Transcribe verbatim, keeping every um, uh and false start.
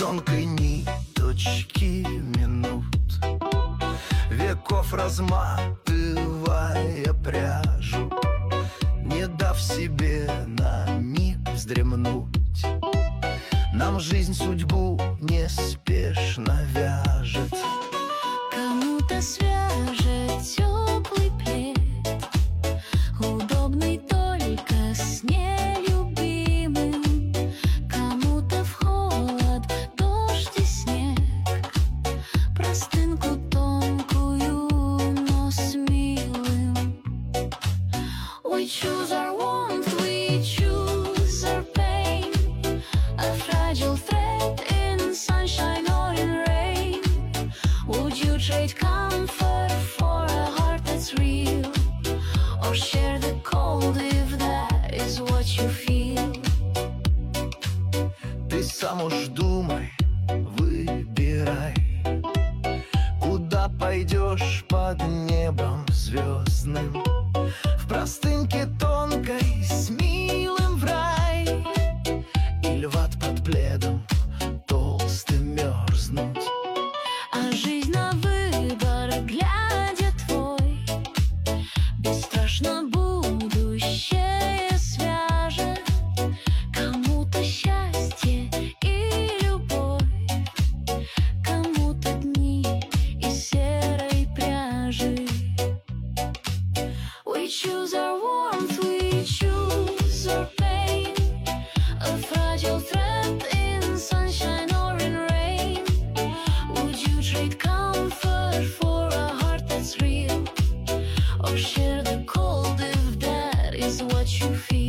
тонкой ниточки минут, веков разматывая пряжу, не дав себе на миг вздремнуть. Нам жизнь судьбу неспешно вяжет. Кому-то свяжет теплый плед, удобный только с нелюбимым. Кому-то в холод, дождь и снег, простынку тонкую, но с милым. We choose our warmth, we choose our pain, a fragile thread in sunshine or in rain. Would you trade comfort for a heart that's real, or share the cold if that is what you feel? Ты сам уж думай, выбирай, куда пойдешь под небом звездным. В простынке тонкой с милым в рай, или в ад под пледом толстым мерзнуть. А жизнь на выбор, глядя твой, бесстрашно будущее свяжет. Кому-то счастье и любовь, кому-то дни из серой пряжи. We choose our warmth, we choose our pain, a fragile thread in sunshine or in rain. Would you trade comfort for a heart that's real, or share the cold if that is what you feel?